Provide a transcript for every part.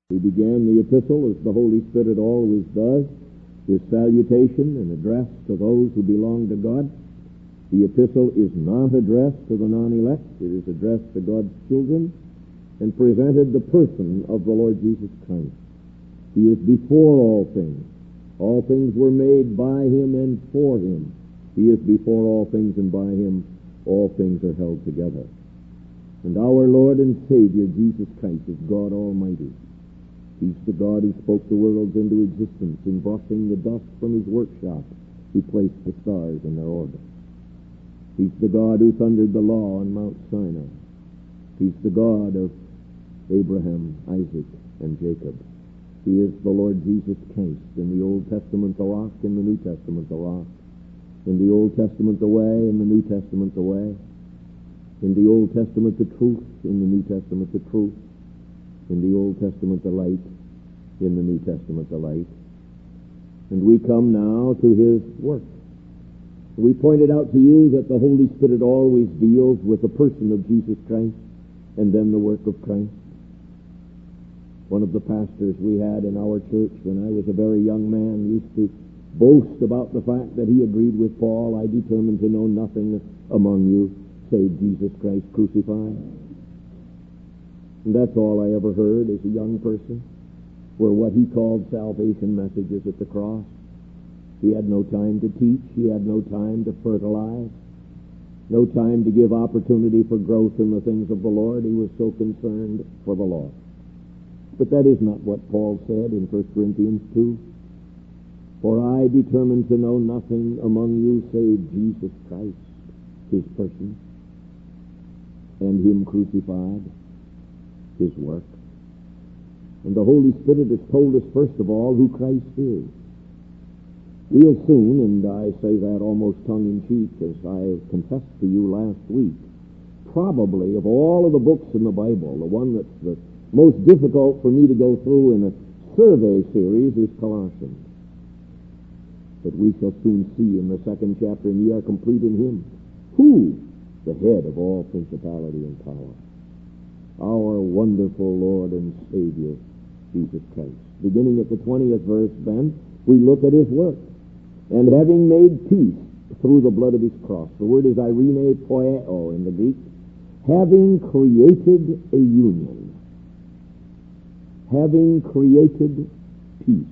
We began the epistle, as the Holy Spirit always does, with salutation and address to those who belong to God. The epistle is not addressed to the non-elect. It is addressed to God's children and presented the person of the Lord Jesus Christ. He is before all things. All things were made by Him and for Him. He is before all things, and by Him all things are held together. And our Lord and Savior, Jesus Christ, is God Almighty. He's the God who spoke the worlds into existence. In brushing the dust from His workshop, He placed the stars in their orbit. He's the God who thundered the law on Mount Sinai. He's the God of Abraham, Isaac, and Jacob. He is the Lord Jesus Christ. In the Old Testament, the rock. In the New Testament, the rock. In the Old Testament, the way. In the New Testament, the way. In the Old Testament, the truth. In the New Testament, the truth. In the Old Testament, the light. In the New Testament, the light. And we come now to His work. We pointed out to you that the Holy Spirit always deals with the person of Jesus Christ and then the work of Christ. One of the pastors we had in our church when I was a very young man used to boast about the fact that he agreed with Paul, "I determined to know nothing among you save Jesus Christ crucified." And that's all I ever heard as a young person, were what he called salvation messages at the cross. He had no time to teach. He had no time to fertilize. No time to give opportunity for growth in the things of the Lord. He was so concerned for the lost. But that is not what Paul said in 1 Corinthians 2. "For I determined to know nothing among you save Jesus Christ, His person, and Him crucified, His work." And the Holy Spirit has told us, first of all, who Christ is. We'll soon, and I say that almost tongue-in-cheek, as I confessed to you last week, probably of all of the books in the Bible, the one that's the most difficult for me to go through in a survey series is Colossians. But we shall soon see in the second chapter, "And ye are complete in Him, who the head of all principality and power." Our wonderful Lord and Savior, Jesus Christ. Beginning at the 20th verse, then, we look at His work. "And having made peace through the blood of His cross." The word is irene poieo in the Greek. "Having created a union." Having created peace.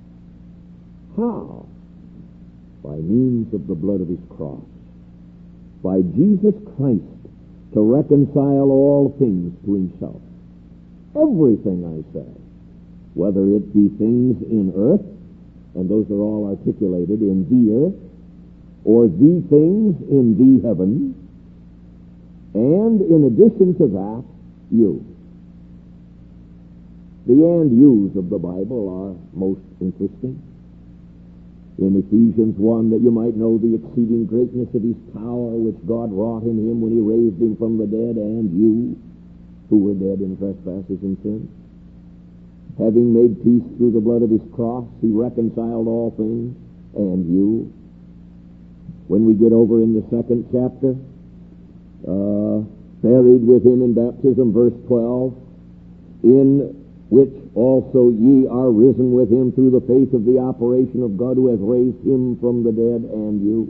How? By means of the blood of His cross. By Jesus Christ, to reconcile all things to Himself. Everything, I say, whether it be things in earth, and those are all articulated in the earth, or the things in the heaven, and in addition to that, you. The and yous of the Bible are most interesting. In Ephesians 1, that you might know the exceeding greatness of His power, which God wrought in Him when He raised Him from the dead, and you, who were dead in trespasses and sins. Having made peace through the blood of His cross, He reconciled all things, and you. When we get over in the second chapter, buried with Him in baptism, verse 12, "In which also ye are risen with Him through the faith of the operation of God, who hath raised Him from the dead, and you."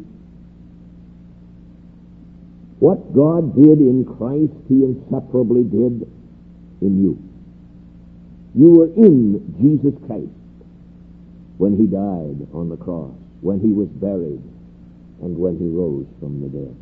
What God did in Christ, He inseparably did in you. You were in Jesus Christ when He died on the cross, when He was buried, and when He rose from the dead.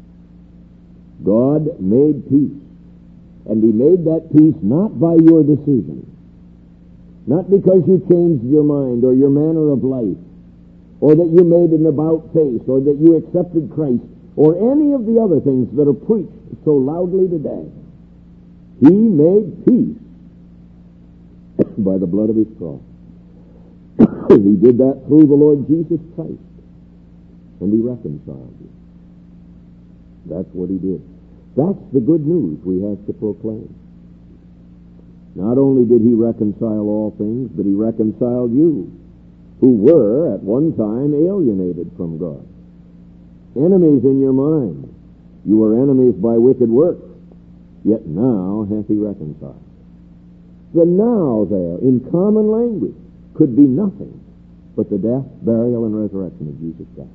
God made peace. And He made that peace not by your decision, not because you changed your mind or your manner of life, or that you made an about-face, or that you accepted Christ, or any of the other things that are preached so loudly today. He made peace by the blood of His cross. He did that through the Lord Jesus Christ, and He reconciled you. That's what He did. That's the good news we have to proclaim. Not only did He reconcile all things, but He reconciled you, who were at one time alienated from God. Enemies in your mind. You were enemies by wicked works, yet now hath He reconciled. The now there, in common language, could be nothing but the death, burial, and resurrection of Jesus Christ.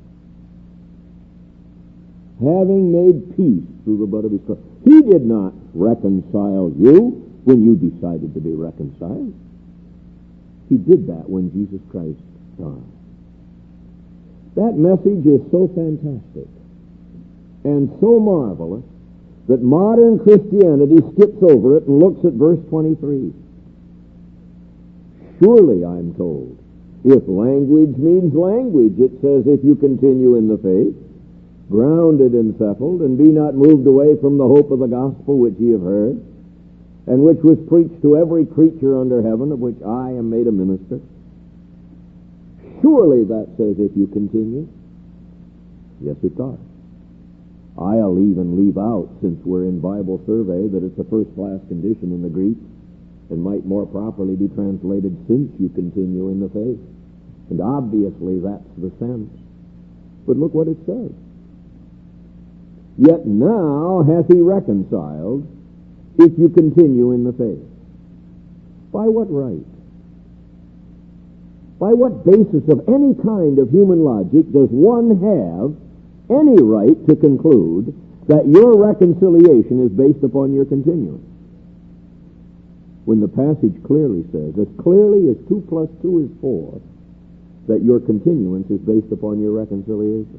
Having made peace through the blood of his cross. He did not reconcile you when you decided to be reconciled. He did that when Jesus Christ died. That message is so fantastic and so marvelous that modern Christianity skips over it and looks at verse 23. Surely, I'm told, if language means language, it says, if you continue in the faith, grounded and settled, and be not moved away from the hope of the gospel which ye have heard, and which was preached to every creature under heaven, of which I am made a minister. Surely that says, if you continue. Yes, it does. I'll even leave out, since we're in Bible survey, that it's a first-class condition in the Greek, and might more properly be translated, since you continue in the faith. And obviously that's the sense. But look what it says. Yet now hath he reconciled, if you continue in the faith. By what right? By what basis of any kind of human logic does one have any right to conclude that your reconciliation is based upon your continuance? When the passage clearly says, as clearly as 2 plus 2 is 4, that your continuance is based upon your reconciliation.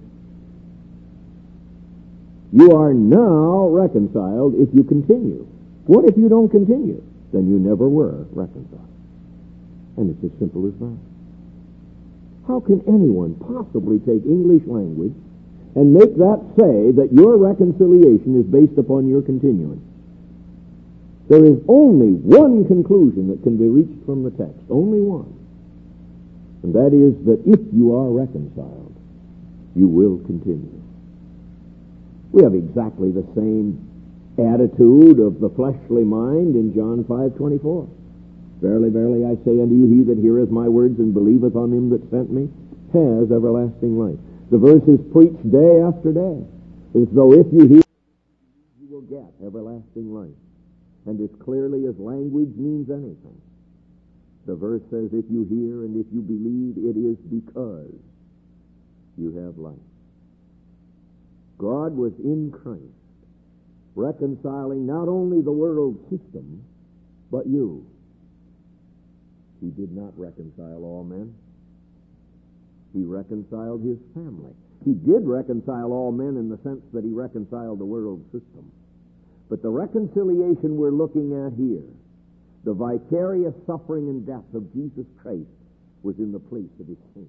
You are now reconciled if you continue. What if you don't continue? Then you never were reconciled. And it's as simple as that. How can anyone possibly take English language and make that say that your reconciliation is based upon your continuance? There is only one conclusion that can be reached from the text, only one. And that is that if you are reconciled, you will continue. We have exactly the same attitude of the fleshly mind in John 5:24. Verily, verily, I say unto you, he that heareth my words and believeth on him that sent me has everlasting life. The verse is preached day after day, as though if you hear, you will get everlasting life. And as clearly as language means anything, the verse says, if you hear and if you believe, it is because you have life. God was in Christ, reconciling not only the world system, but you. He did not reconcile all men. He reconciled his family. He did reconcile all men in the sense that he reconciled the world system. But the reconciliation we're looking at here, the vicarious suffering and death of Jesus Christ, was in the place of his saints.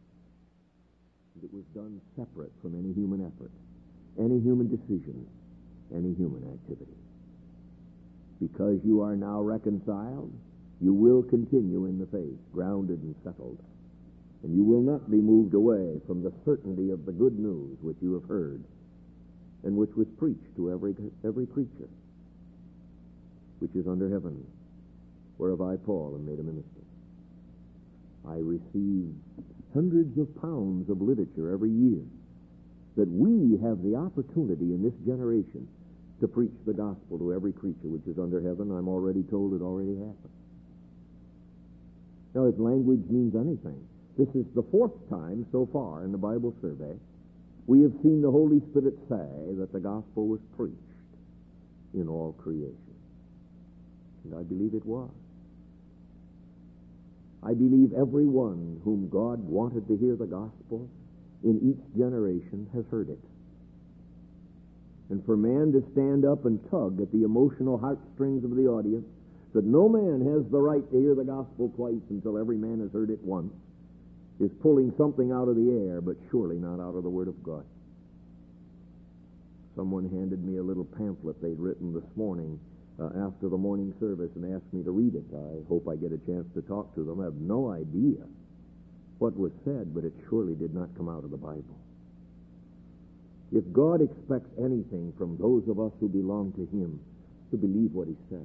It was done separate from any human effort, any human decision, any human activity. Because you are now reconciled, you will continue in the faith, grounded and settled. And you will not be moved away from the certainty of the good news which you have heard, and which was preached to every creature which is under heaven, whereof I, Paul, am made a minister. I receive hundreds of pounds of literature every year that we have the opportunity in this generation to preach the gospel to every creature which is under heaven. I'm already told it already happened. Now, if language means anything, this is the 4th time so far in the Bible survey we have seen the Holy Spirit say that the gospel was preached in all creation. And I believe it was. I believe everyone whom God wanted to hear the gospel in each generation has heard it. And for man to stand up and tug at the emotional heartstrings of the audience, that no man has the right to hear the gospel twice until every man has heard it once, is pulling something out of the air, but surely not out of the Word of God. Someone handed me a little pamphlet they'd written this morning after the morning service and asked me to read it. I hope I get a chance to talk to them. I have no idea what was said, but it surely did not come out of the Bible. If God expects anything from those of us who belong to him, to believe what he says.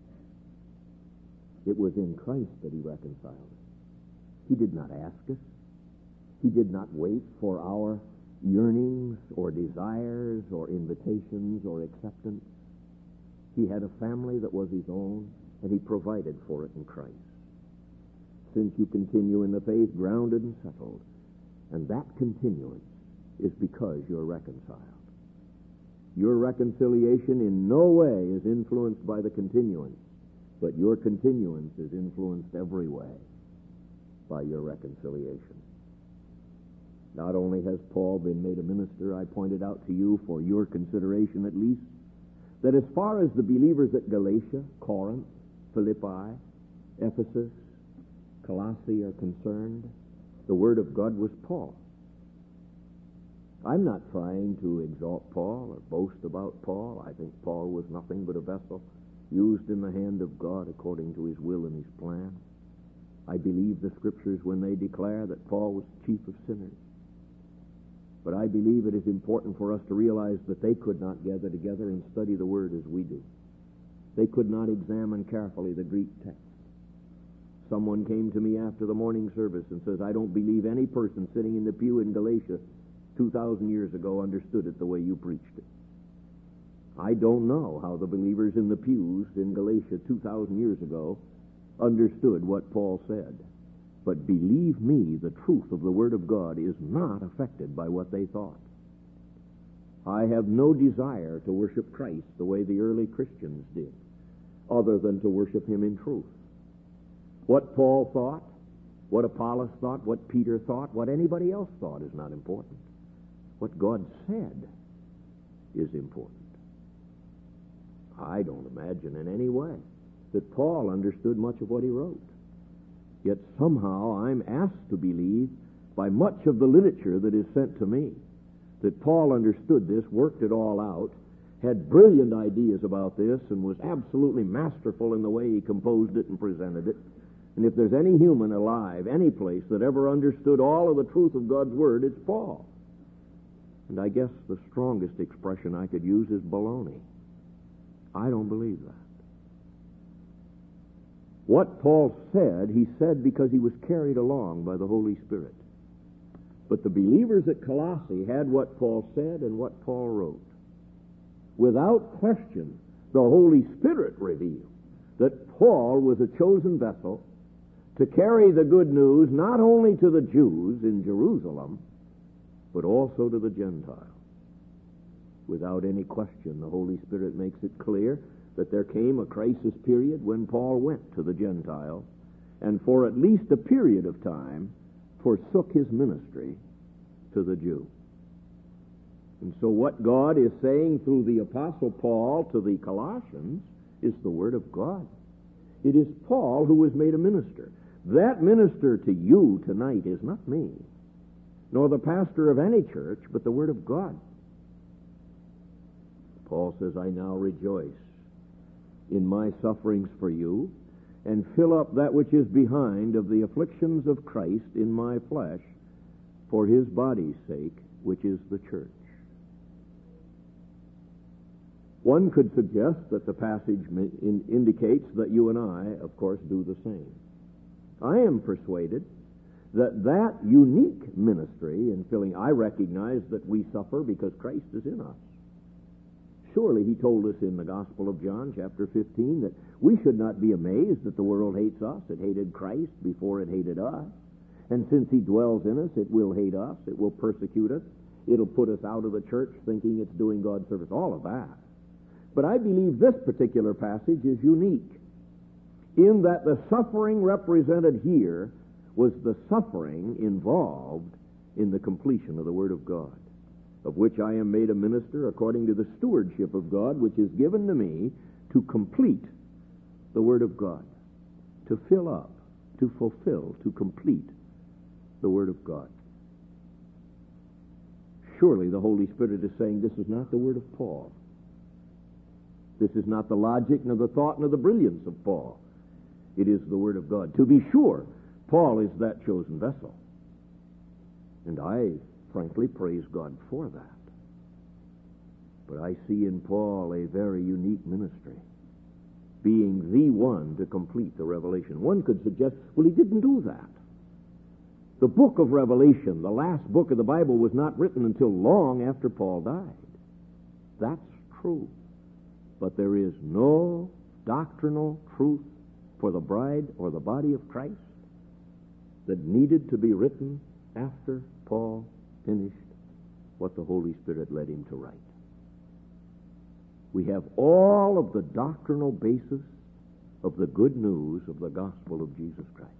It was in Christ that he reconciled us. He did not ask us. He did not wait for our yearnings or desires or invitations or acceptance. He had a family that was his own. and he provided for it in Christ. Since you continue in the faith, grounded and settled, and that continuance is because you're reconciled. Your reconciliation in no way is influenced by the continuance, but your continuance is influenced every way by your reconciliation. Not only has Paul been made a minister, I pointed out to you, for your consideration at least, that as far as the believers at Galatia, Corinth, Philippi, Ephesus, Colossae are concerned, the Word of God was Paul. I'm not trying to exalt Paul or boast about Paul. I think Paul was nothing but a vessel used in the hand of God according to his will and his plan. I believe the Scriptures when they declare that Paul was chief of sinners. But I believe it is important for us to realize that they could not gather together and study the Word as we do. They could not examine carefully the Greek text. Someone came to me after the morning service and says, I don't believe any person sitting in the pew in Galatia 2,000 years ago understood it the way you preached it. I don't know how the believers in the pews in Galatia 2,000 years ago understood what Paul said. But believe me, the truth of the Word of God is not affected by what they thought. I have no desire to worship Christ the way the early Christians did, other than to worship Him in truth. What Paul thought, what Apollos thought, what Peter thought, what anybody else thought is not important. What God said is important. I don't imagine in any way that Paul understood much of what he wrote. Yet somehow I'm asked to believe by much of the literature that is sent to me that Paul understood this, worked it all out, had brilliant ideas about this, and was absolutely masterful in the way he composed it and presented it. And if there's any human alive, any place, that ever understood all of the truth of God's Word, it's Paul. And I guess the strongest expression I could use is baloney. I don't believe that. What Paul said, he said because he was carried along by the Holy Spirit. But the believers at Colossae had what Paul said and what Paul wrote. Without question, the Holy Spirit revealed that Paul was a chosen vessel to carry the good news not only to the Jews in Jerusalem, but also to the Gentiles. Without any question, the Holy Spirit makes it clear that there came a crisis period when Paul went to the Gentiles, and for at least a period of time forsook his ministry to the Jew. And so what God is saying through the Apostle Paul to the Colossians is the Word of God. It is Paul who was made a minister. That minister to you tonight is not me, nor the pastor of any church, but the Word of God. Paul says, I now rejoice in my sufferings for you, and fill up that which is behind of the afflictions of Christ in my flesh, for his body's sake, which is the church. One could suggest that the passage indicates that you and I, of course, do the same. I am persuaded that unique ministry in filling, I recognize that we suffer because Christ is in us. Surely he told us in the Gospel of John, chapter 15, that we should not be amazed that the world hates us. It hated Christ before it hated us. And since he dwells in us, it will hate us. It will persecute us. It'll put us out of the church thinking it's doing God's service. All of that. But I believe this particular passage is unique in that the suffering represented here was the suffering involved in the completion of the Word of God, of which I am made a minister according to the stewardship of God, which is given to me to complete the Word of God, to fill up, to fulfill, to complete the Word of God. Surely the Holy Spirit is saying this is not the Word of Paul. This is not the logic, nor the thought, nor the brilliance of Paul. It is the Word of God. To be sure, Paul is that chosen vessel. And I frankly praise God for that. But I see in Paul a very unique ministry, being the one to complete the revelation. One could suggest, well, he didn't do that. The book of Revelation, the last book of the Bible, was not written until long after Paul died. That's true. But there is no doctrinal truth for the bride or the body of Christ that needed to be written after Paul finished what the Holy Spirit led him to write. We have all of the doctrinal basis of the good news of the gospel of Jesus Christ.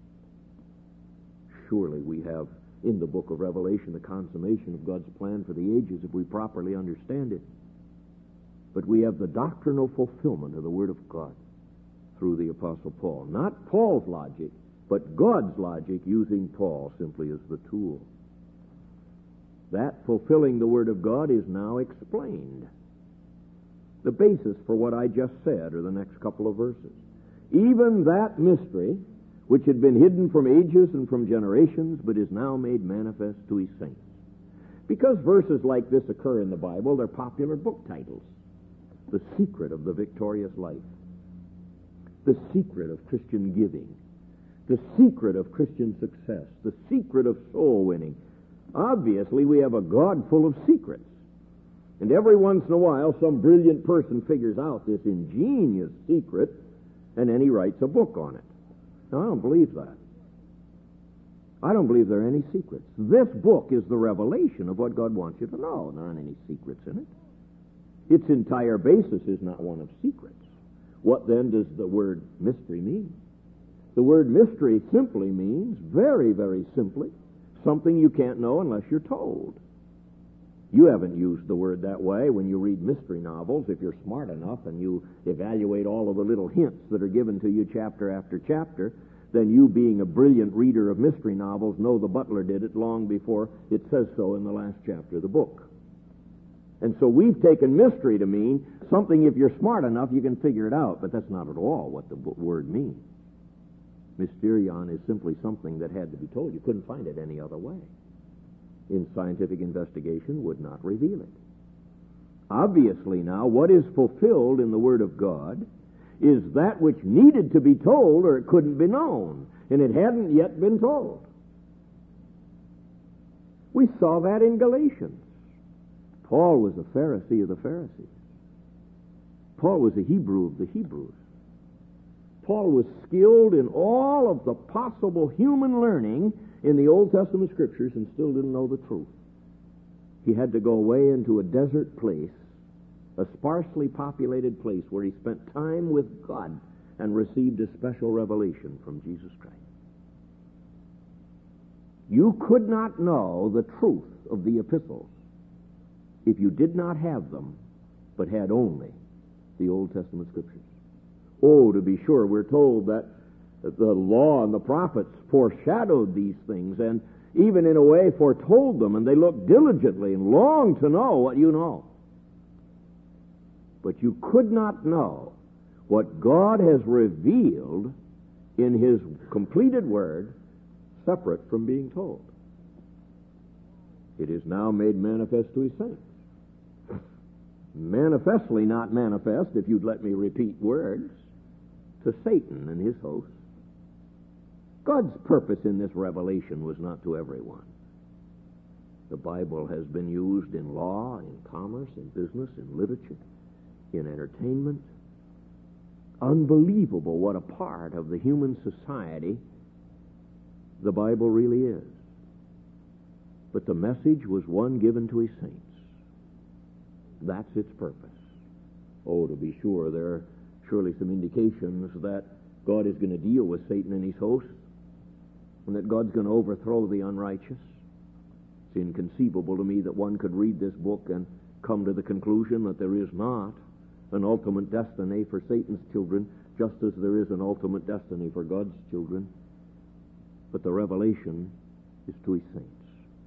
Surely we have in the book of Revelation the consummation of God's plan for the ages if we properly understand it. But we have the doctrinal fulfillment of the Word of God through the Apostle Paul. Not Paul's logic, but God's logic using Paul simply as the tool. That fulfilling the Word of God is now explained. The basis for what I just said are the next couple of verses. Even that mystery, which had been hidden from ages and from generations, but is now made manifest to his saints. Because verses like this occur in the Bible, they're popular book titles. The secret of the victorious life. The secret of Christian giving. The secret of Christian success. The secret of soul winning. Obviously, we have a God full of secrets. And every once in a while, some brilliant person figures out this ingenious secret, and then he writes a book on it. Now, I don't believe that. I don't believe there are any secrets. This book is the revelation of what God wants you to know. There aren't any secrets in it. Its entire basis is not one of secrets. What then does the word mystery mean? The word mystery simply means, very, very simply, something you can't know unless you're told. You haven't used the word that way when you read mystery novels. If you're smart enough and you evaluate all of the little hints that are given to you chapter after chapter, then you, being a brilliant reader of mystery novels, know the butler did it long before it says so in the last chapter of the book. And so we've taken mystery to mean something, if you're smart enough, you can figure it out, but that's not at all what the word means. Mysterion is simply something that had to be told. You couldn't find it any other way. In scientific investigation would not reveal it. Obviously now, what is fulfilled in the Word of God is that which needed to be told or it couldn't be known, and it hadn't yet been told. We saw that in Galatians. Paul was a Pharisee of the Pharisees. Paul was a Hebrew of the Hebrews. Paul was skilled in all of the possible human learning in the Old Testament Scriptures and still didn't know the truth. He had to go away into a desert place, a sparsely populated place where he spent time with God and received a special revelation from Jesus Christ. You could not know the truth of the epistles if you did not have them, but had only the Old Testament Scriptures. Oh, to be sure, we're told that the law and the prophets foreshadowed these things and even in a way foretold them, and they looked diligently and longed to know what you know. But you could not know what God has revealed in His completed Word separate from being told. It is now made manifest to His saints. Manifestly not manifest, if you'd let me repeat words, to Satan and his hosts. God's purpose in this revelation was not to everyone. The Bible has been used in law, in commerce, in business, in literature, in entertainment. Unbelievable what a part of the human society the Bible really is. But the message was one given to His saints. That's its purpose. Oh, to be sure, there are surely some indications that God is going to deal with Satan and his hosts, and that God's going to overthrow the unrighteous. It's inconceivable to me that one could read this book and come to the conclusion that there is not an ultimate destiny for Satan's children, just as there is an ultimate destiny for God's children. But the revelation is to His saints.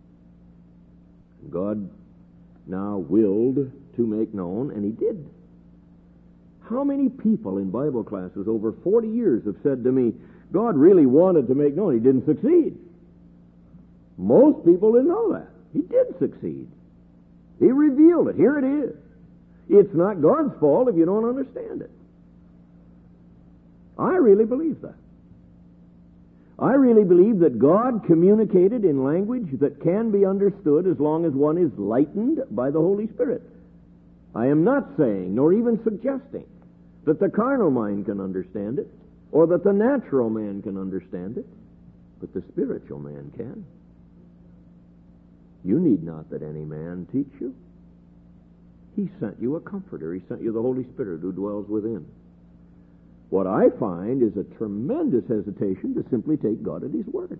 God now willed to make known, and He did. How many people in Bible classes over 40 years have said to me, God really wanted to make known, He didn't succeed? Most people didn't know that. He did succeed. He revealed it. Here it is. It's not God's fault if you don't understand it. I really believe that. I really believe that God communicated in language that can be understood as long as one is lightened by the Holy Spirit. I am not saying, nor even suggesting, that the carnal mind can understand it. or that the natural man can understand it, but the spiritual man can. You need not that any man teach you. He sent you a comforter. He sent you the Holy Spirit who dwells within. What I find is a tremendous hesitation to simply take God at His word.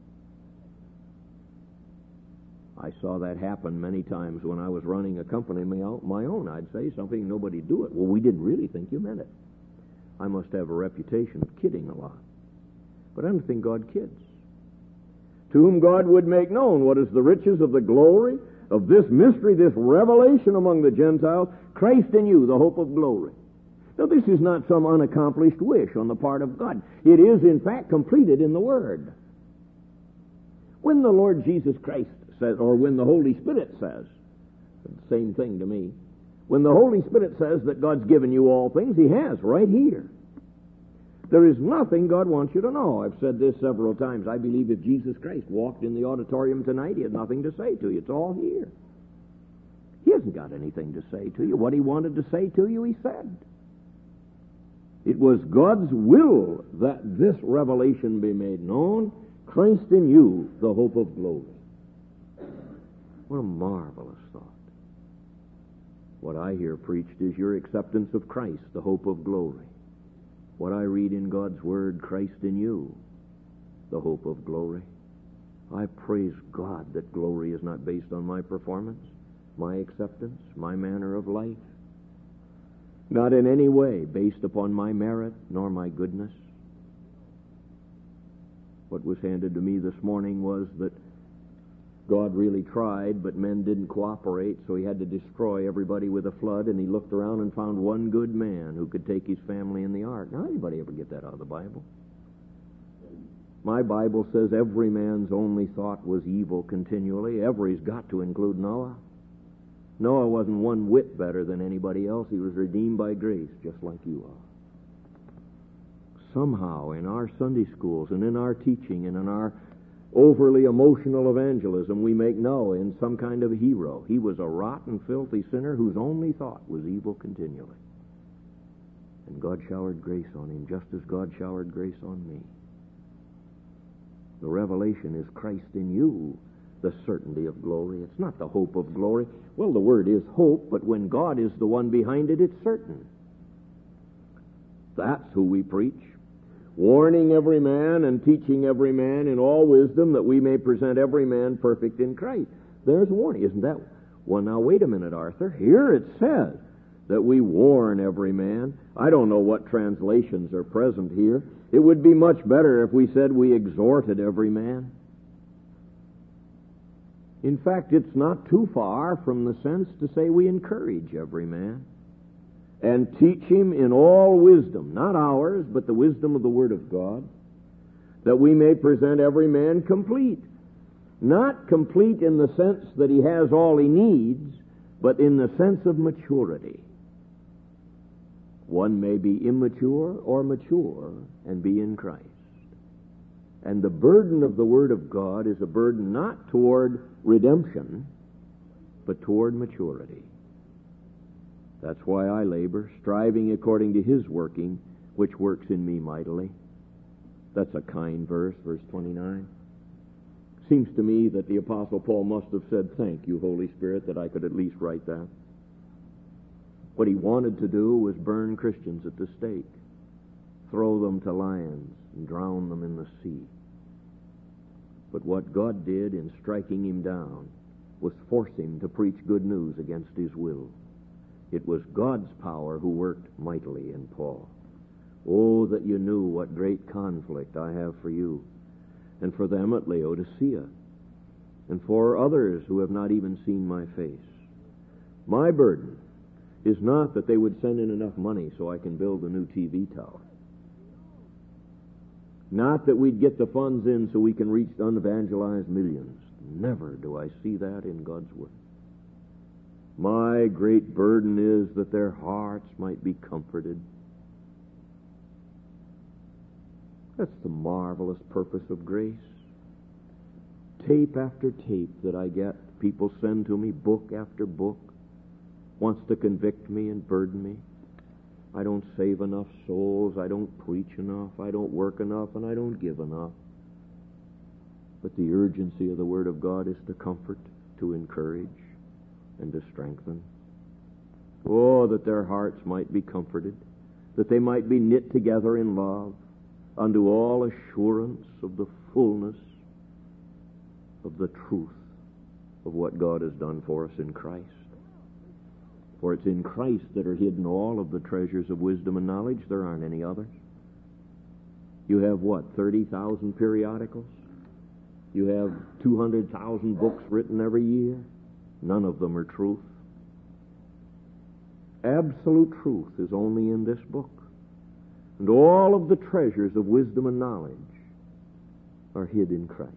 I saw that happen many times when I was running a company my own. I'd say something, nobody'd do it. Well, we didn't really think you meant it. I must have a reputation of kidding a lot. But I don't think God kids. To whom God would make known what is the riches of the glory of this mystery, this revelation among the Gentiles, Christ in you, the hope of glory. Now, this is not some unaccomplished wish on the part of God. It is, in fact, completed in the Word. When the Lord Jesus Christ says, or when the Holy Spirit says, the same thing to me, when the Holy Spirit says that God's given you all things, He has, right here. There is nothing God wants you to know. I've said this several times. I believe if Jesus Christ walked in the auditorium tonight, He had nothing to say to you. It's all here. He hasn't got anything to say to you. What He wanted to say to you, He said. It was God's will that this revelation be made known. Christ in you, the hope of glory. What a marvelous thought. What I hear preached is your acceptance of Christ, the hope of glory. What I read in God's Word, Christ in you, the hope of glory. I praise God that glory is not based on my performance, my acceptance, my manner of life. Not in any way based upon my merit nor my goodness. What was handed to me this morning was that God really tried, but men didn't cooperate, so He had to destroy everybody with a flood, and He looked around and found one good man who could take his family in the ark. Now, anybody ever get that out of the Bible? My Bible says every man's only thought was evil continually. Every's got to include Noah. Noah wasn't one whit better than anybody else. He was redeemed by grace, just like you are. Somehow, in our Sunday schools and in our teaching and in our overly emotional evangelism, we make Noah in some kind of a hero. He was a rotten, filthy sinner whose only thought was evil continually. And God showered grace on him, just as God showered grace on me. The revelation is Christ in you, the certainty of glory. It's not the hope of glory. Well, the word is hope, but when God is the one behind it, it's certain. That's who we preach. Warning every man and teaching every man in all wisdom, that we may present every man perfect in Christ. There's warning, isn't that? Well, now, wait a minute, Arthur. Here it says that we warn every man. I don't know what translations are present here. It would be much better if we said we exhorted every man. In fact, it's not too far from the sense to say we encourage every man and teach him in all wisdom, not ours, but the wisdom of the Word of God, that we may present every man complete. Not complete in the sense that he has all he needs, but in the sense of maturity. One may be immature or mature and be in Christ. And the burden of the Word of God is a burden not toward redemption, but toward maturity. That's why I labor, striving according to His working, which works in me mightily. That's a kind verse, verse 29. Seems to me that the Apostle Paul must have said, "Thank you, Holy Spirit, that I could at least write that." What he wanted to do was burn Christians at the stake, throw them to lions, and drown them in the sea. But what God did in striking him down was force him to preach good news against his will. It was God's power who worked mightily in Paul. Oh, that you knew what great conflict I have for you, and for them at Laodicea, and for others who have not even seen my face. My burden is not that they would send in enough money so I can build a new TV tower. Not that we'd get the funds in so we can reach unevangelized millions. Never do I see that in God's Word. My great burden is that their hearts might be comforted. That's the marvelous purpose of grace. Tape after tape that I get, people send to me, book after book, wants to convict me and burden me. I don't save enough souls, I don't preach enough, I don't work enough, and I don't give enough. But the urgency of the Word of God is to comfort, to encourage, and to strengthen. Oh, that their hearts might be comforted, that they might be knit together in love, unto all assurance of the fullness of the truth of what God has done for us in Christ. For it's in Christ that are hidden all of the treasures of wisdom and knowledge. There aren't any others. You have what, 30,000 periodicals? You have 200,000 books written every year. None of them are truth. Absolute truth is only in this book. And all of the treasures of wisdom and knowledge are hid in Christ.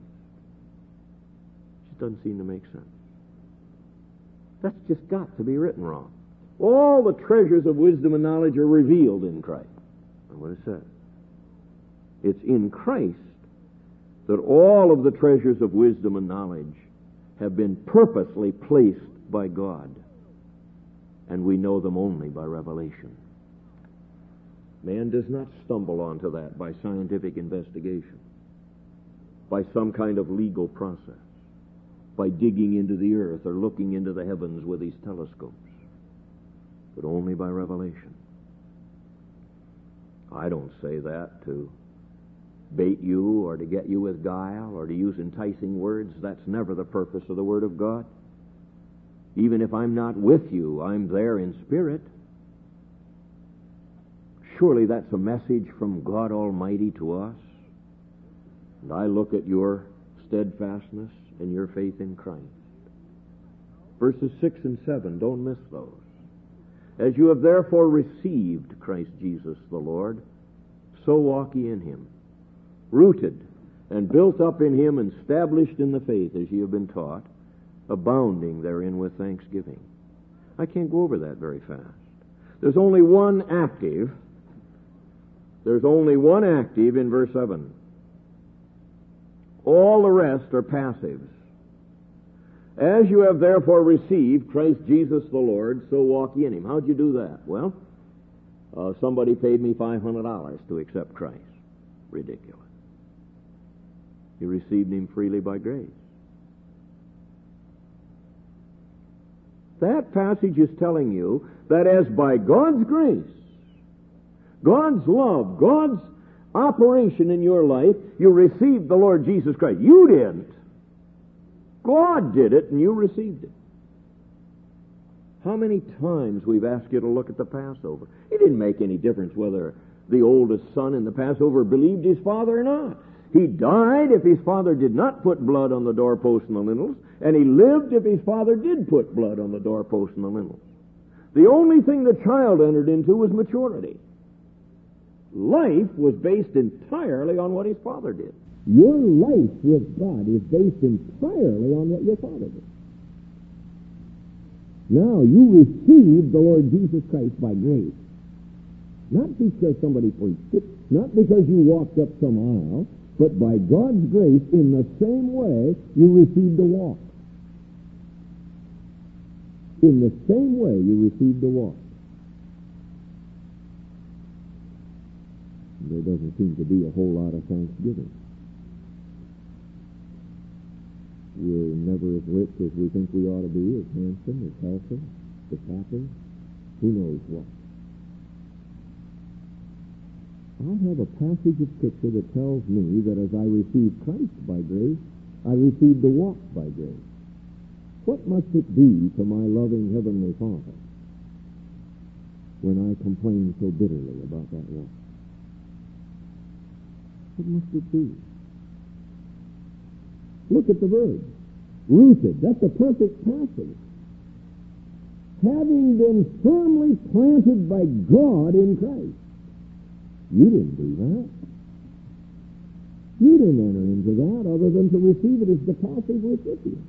It doesn't seem to make sense. That's just got to be written wrong. All the treasures of wisdom and knowledge are revealed in Christ. That's what it says. It's in Christ that all of the treasures of wisdom and knowledge have been purposely placed by God. And we know them only by revelation. Man does not stumble onto that by scientific investigation, by some kind of legal process, by digging into the earth or looking into the heavens with his telescopes, but only by revelation. I don't say that to bait you or to get you with guile or to use enticing words. That's never the purpose of the Word of God. Even if I'm not with you, I'm there in spirit. Surely that's a message from God Almighty to us. And I look at your steadfastness and your faith in Christ. Verses 6 and 7, don't miss those. As you have therefore received Christ Jesus the Lord, so walk ye in him, rooted and built up in him and established in the faith as ye have been taught, abounding therein with thanksgiving. I can't go over that very fast. There's only one active in verse 7. All the rest are passives. As you have therefore received Christ Jesus the Lord, so walk ye in him. How'd you do that? Well, somebody paid me $500 to accept Christ. Ridiculous. You received him freely by grace. That passage is telling you that as by God's grace, God's love, God's operation in your life, you received the Lord Jesus Christ. You didn't. God did it, and you received it. How many times we've asked you to look at the Passover? It didn't make any difference whether the oldest son in the Passover believed his father or not. He died if his father did not put blood on the doorposts and the lintels, and he lived if his father did put blood on the doorposts and the lintels. The only thing the child entered into was maturity. Life was based entirely on what his father did. Your life with God is based entirely on what your father did. Now, you received the Lord Jesus Christ by grace. Not because somebody preached it, not because you walked up some aisle, but by God's grace, in the same way, you received the walk. In the same way, you received the walk. There doesn't seem to be a whole lot of thanksgiving. We're never as rich as we think we ought to be, as handsome, as healthy, as happy. Who knows what? I have a passage of Scripture that tells me that as I received Christ by grace, I received the walk by grace. What must it be to my loving Heavenly Father when I complain so bitterly about that walk? What must it be? Look at the verb. Rooted. That's a perfect passage. Having been firmly planted by God in Christ. You didn't do that. You didn't enter into that other than to receive it as the passive recipient.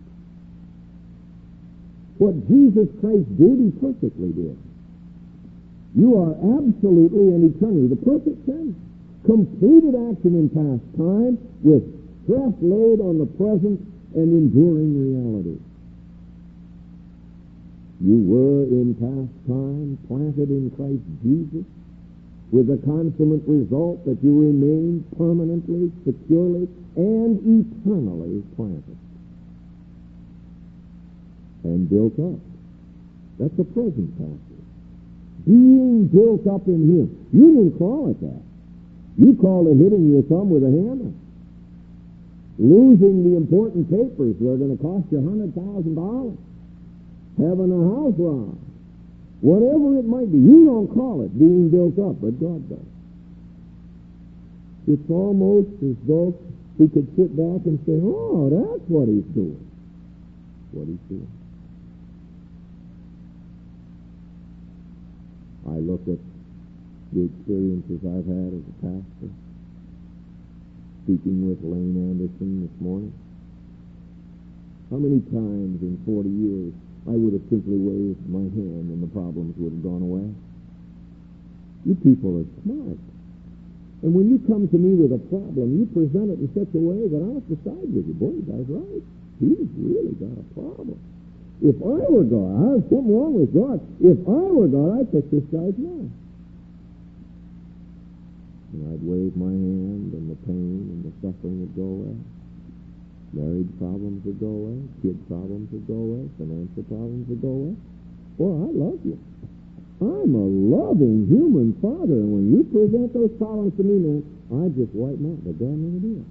What Jesus Christ did, he perfectly did. You are absolutely and eternally the perfect tense. Completed action in past time with stress laid on the present and enduring reality. You were in past time planted in Christ Jesus, with the consummate result that you remain permanently, securely, and eternally planted and built up. That's a present passage. Being built up in Him. You didn't call it that. You called it hitting your thumb with a hammer. Losing the important papers that are going to cost you $100,000. Having a house robbed. Whatever it might be. You don't call it being built up, but God does. It's almost as though we could sit back and say, oh, that's what He's doing. What He's doing. I look at the experiences I've had as a pastor, speaking with Lane Anderson this morning. How many times in 40 years I would have simply waved my hand and the problems would have gone away? You people are smart. And when you come to me with a problem, you present it in such a way that I have to side with you. Boy, you guys right. He's really got a problem. If I were God, there's something wrong with God. If I were God, I'd fix this guy's mouth. And I'd wave my hand, and the pain and the suffering would go away. Marriage problems would go away. Kid problems would go away. Financial problems would go away. Boy, I love you. I'm a loving human father, and when you present those problems to me, man, I just wipe them out. But God never did.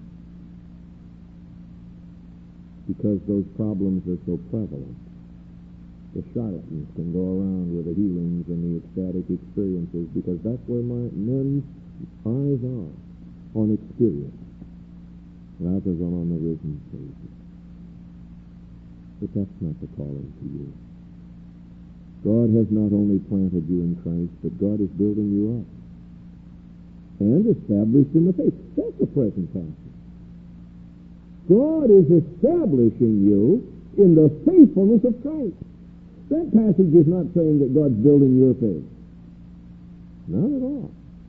Because those problems are so prevalent. The charlatans can go around with the healings and the ecstatic experiences because that's where men's eyes are, on experience, rather than on the risen Savior. But that's not the calling to you. God has not only planted you in Christ, but God is building you up and established in the faith. That's the present passage. God is establishing you in the faithfulness of Christ. That passage is not saying that God's building your faith. Not at all.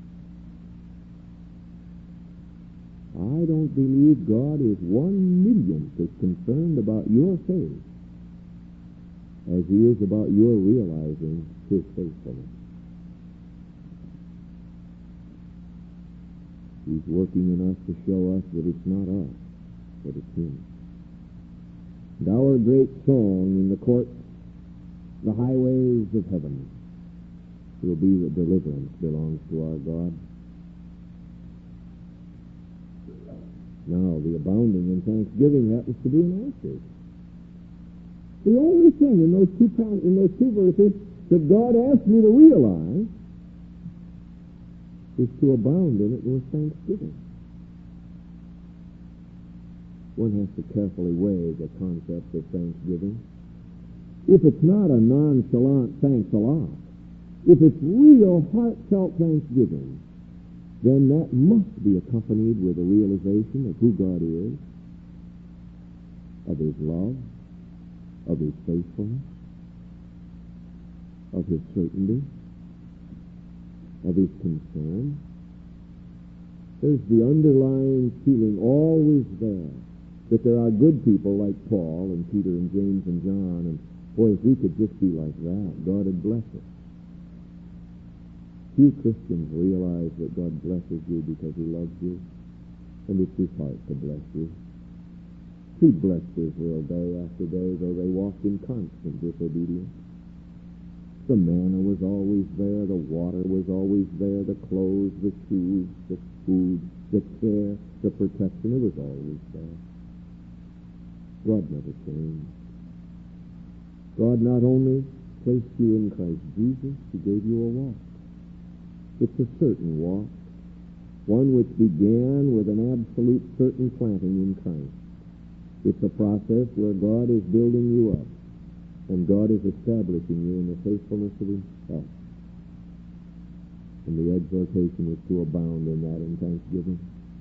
I don't believe God is 1/1,000,000th as concerned about your faith as He is about your realizing His faithfulness. He's working in us to show us that it's not us, but it's Him. And our great song in the courts, the highways of heaven, will be that deliverance belongs to our God. Now, the abounding in thanksgiving happens to be an answer. The only thing in those two verses that God asked me to realize is to abound in it with thanksgiving. One has to carefully weigh the concept of thanksgiving. If it's not a nonchalant thanks a lot, if it's real heartfelt thanksgiving, then that must be accompanied with a realization of who God is, of His love, of His faithfulness, of His certainty, of His concern. There's the underlying feeling always there that there are good people like Paul and Peter and James and John, and boy, if we could just be like that, God would bless us. Few Christians realize that God blesses you because He loves you, and it's His heart to bless you. He blessed Israel day after day, though they walked in constant disobedience. The manna was always there, the water was always there, the clothes, the shoes, the food, the care, the protection, it was always there. God never changed. God not only placed you in Christ Jesus, He gave you a walk. It's a certain walk, one which began with an absolute certain planting in Christ. It's a process where God is building you up, and God is establishing you in the faithfulness of Himself. And the exhortation is to abound in that in thanksgiving.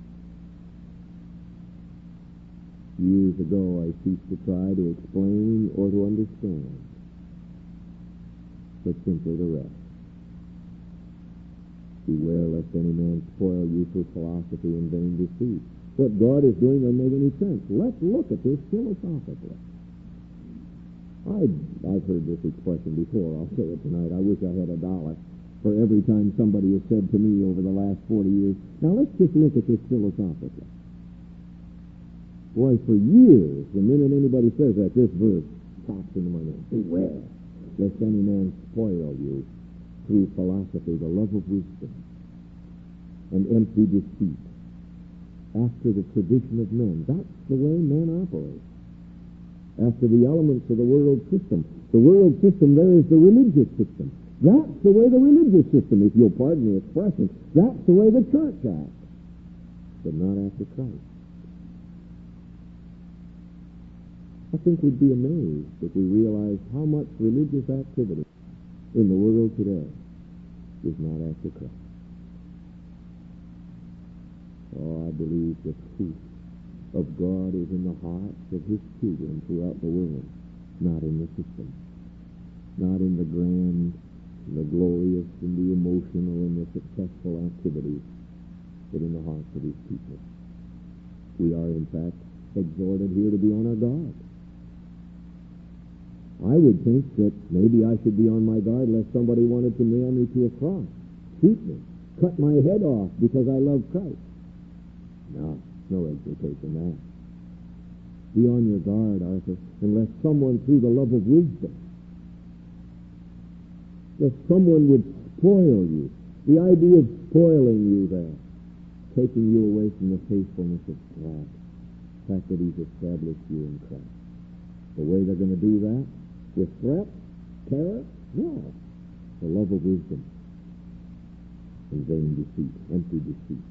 Years ago, I ceased to try to explain or to understand, but simply to rest. Beware lest any man spoil you through philosophy and vain deceit. What God is doing doesn't make any sense. Let's look at this philosophically. I've heard this expression before. I'll say it tonight. I wish I had $1 for every time somebody has said to me over the last 40 years. Now, let's just look at this philosophically. Boy, for years, the minute anybody says that, this verse pops into my mind. Beware, lest any man spoil you through philosophy, the love of wisdom, and empty deceit, after the tradition of men. That's the way men operate. After the elements of the world system. The world system there is the religious system. That's the way the religious system, if you'll pardon the expression, that's the way the church acts. But not after Christ. I think we'd be amazed if we realized how much religious activity in the world today is not after Christ. Oh, I believe the truth of God is in the hearts of His children throughout the world, not in the system, not in the grand, the glorious, and the emotional, and the successful activities, but in the hearts of His people. We are, in fact, exhorted here to be on our guard. I would think that maybe I should be on my guard lest somebody wanted to nail me to a cross, shoot me, cut my head off because I love Christ. No exhortation there. Be on your guard, Arthur, unless someone through the love of wisdom, if someone would spoil you, the idea of spoiling you there, taking you away from the faithfulness of God, the fact that He's established you in Christ. The way they're going to do that? With threat? Terror? No. The love of wisdom and vain deceit, empty deceit.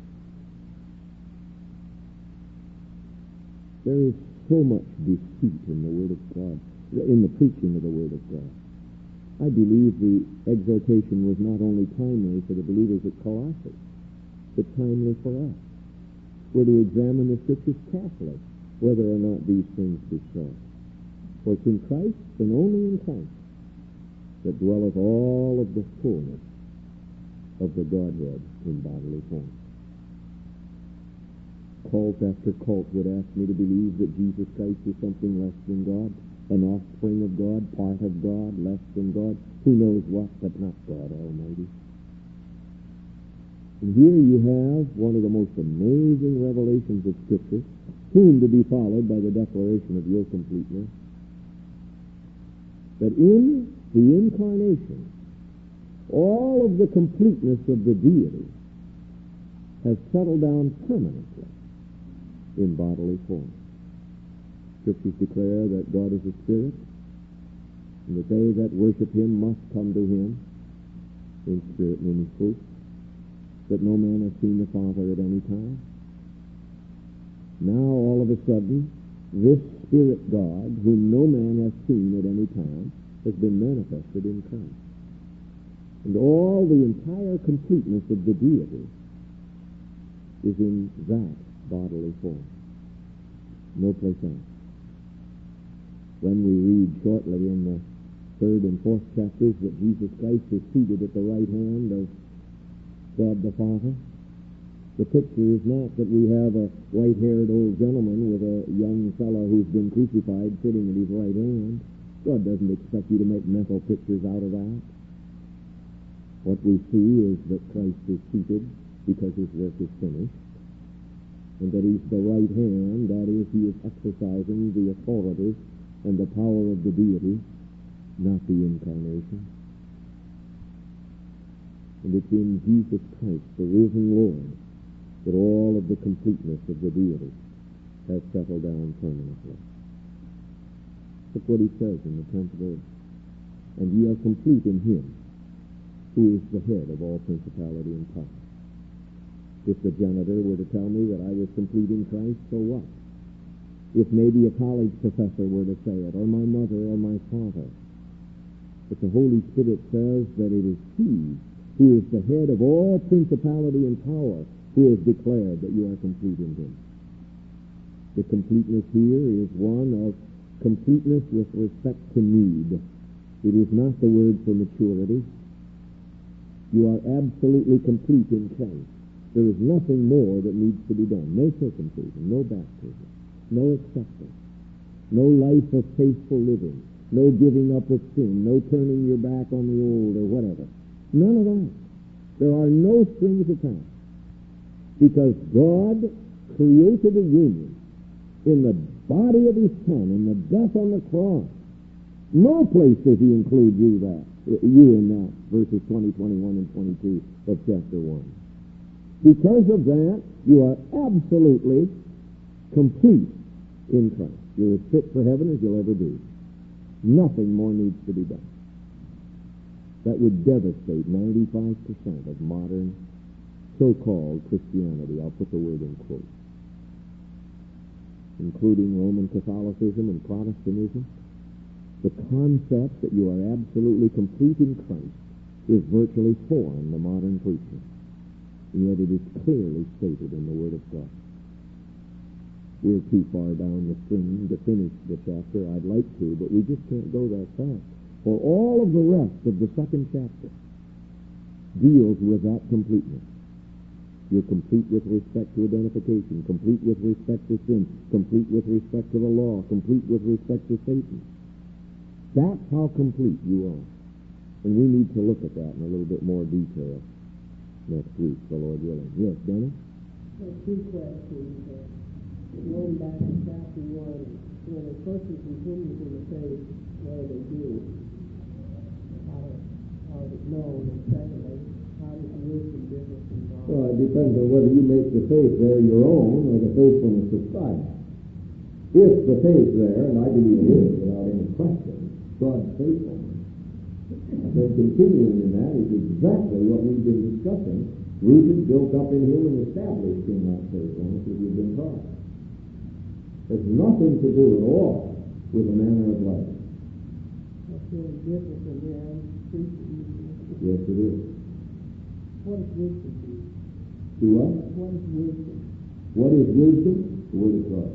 There is so much deceit in the Word of God, in the preaching of the Word of God. I believe the exhortation was not only timely for the believers at Colossae, but timely for us. We're to examine the Scriptures carefully, whether or not these things be so. For it's in Christ, and only in Christ, that dwelleth all of the fullness of the Godhead in bodily form. Cult after cult would ask me to believe that Jesus Christ is something less than God, an offspring of God, part of God, less than God, who knows what, but not God Almighty. And here you have one of the most amazing revelations of Scripture, soon to be followed by the declaration of your completeness, that in the incarnation, all of the completeness of the deity has settled down permanently in bodily form. Scriptures declare that God is a spirit, and that they that worship Him must come to Him in spirit and in truth, that no man has seen the Father at any time. Now, all of a sudden, this Spirit God, whom no man has seen at any time, has been manifested in Christ. And all the entire completeness of the deity is in that bodily form. No place else. When we read shortly in the 3rd and 4th chapters that Jesus Christ is seated at the right hand of God the Father, the picture is not that we have a white-haired old gentleman with a young fellow who's been crucified sitting at his right hand. God doesn't expect you to make mental pictures out of that. What we see is that Christ is seated because His work is finished, and that He's the right hand, that is, He is exercising the authority and the power of the deity, not the incarnation. And it's in Jesus Christ, the risen Lord, that all of the completeness of the deity has settled down permanently. Look what He says in the 10th verse. And ye are complete in Him, who is the head of all principality and power. If the janitor were to tell me that I was complete in Christ, so what? If maybe a college professor were to say it, or my mother or my father. But the Holy Spirit says that it is He who is the head of all principality and power who has declared that you are complete in Him. The completeness here is one of completeness with respect to need. It is not the word for maturity. You are absolutely complete in Christ. There is nothing more that needs to be done. No circumcision, no baptism, no acceptance, no life of faithful living, no giving up of sin, no turning your back on the old or whatever. None of that. There are no strings attached. Because God created a union in the body of his Son, in the death on the cross. No place does he include you in that, verses 20, 21, and 22 of chapter 1. Because of that, you are absolutely complete in Christ. You're as fit for heaven as you'll ever be. Nothing more needs to be done. That would devastate 95% of modern so-called Christianity. I'll put the word in quotes. Including Roman Catholicism and Protestantism. The concept that you are absolutely complete in Christ is virtually foreign to modern preaching. Yet it is clearly stated in the Word of God. We're too far down the stream to finish the chapter. I'd like to, but we just can't go that fast. For all of the rest of the second chapter deals with that completeness. You're complete with respect to identification, complete with respect to sin, complete with respect to the law, complete with respect to Satan. That's how complete you are. And we need to look at that in a little bit more detail next week, the Lord willing. Yes, Dennis? Two questions. Going back to chapter 1, when a person continues in the faith, what do they do? How is it known? And secondly, how does wisdom differ from knowledge? Well, it depends on whether you make the faith there your own or the faithfulness of Christ. If the faith there, and I believe it is without any question, God's faithfulness, then continuing in that is exactly what we've been discussing, rooted, built up in Him, and established in that faithfulness as we've been taught. Has nothing to do at all with the manner of life. That's really different from the preaching. Yes, it is. What is wisdom? Do what? What is wisdom? What is wisdom? The Word of God.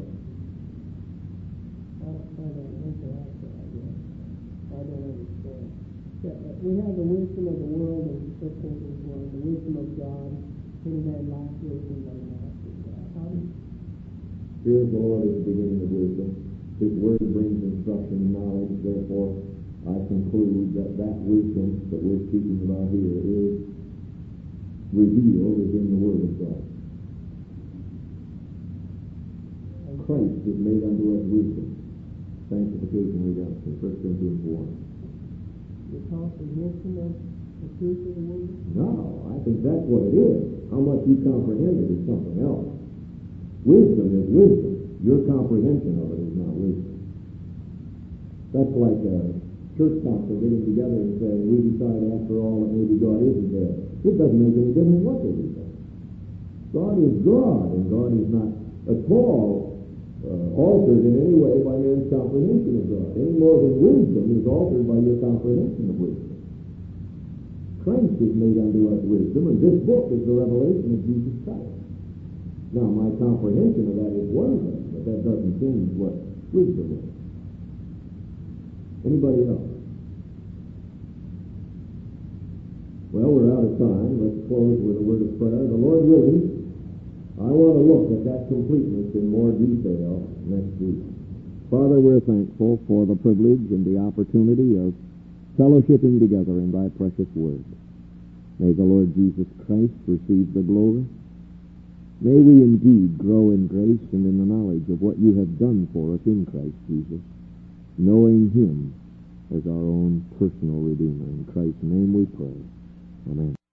I don't interact with that, I guess. I don't understand. We have the wisdom of the world in 1 Corinthians 1, the wisdom of God. Any man lacks wisdom, let him ask of God. How do you... Fear of the Lord is the beginning of wisdom. His Word brings instruction and knowledge. Therefore, I conclude that wisdom that we're speaking about here is revealed within the Word of God. Christ is made unto us wisdom. Sanctification, redemption. 1 Corinthians 1. The comprehension of the truth of the Word? No, I think that's what it is. How much you comprehend it is something else. Wisdom is wisdom. Your comprehension of it is not wisdom. That's like a church council getting together and saying, we decide after all that maybe God isn't there. It doesn't make any difference what they decide. God is God, and God is not at all altered in any way by man's comprehension of God, any more than wisdom is altered by your comprehension of wisdom. Christ is made unto us wisdom, and this book is the revelation of Jesus Christ. Now, my comprehension of that is one thing, but that doesn't change what wisdom is. Anybody else? Well, we're out of time. Let's close with a word of prayer. The Lord willing, I want to look at that completeness in more detail next week. Father, we're thankful for the privilege and the opportunity of fellowshipping together in Thy precious Word. May the Lord Jesus Christ receive the glory. May we indeed grow in grace and in the knowledge of what You have done for us in Christ Jesus, knowing Him as our own personal Redeemer. In Christ's name we pray. Amen.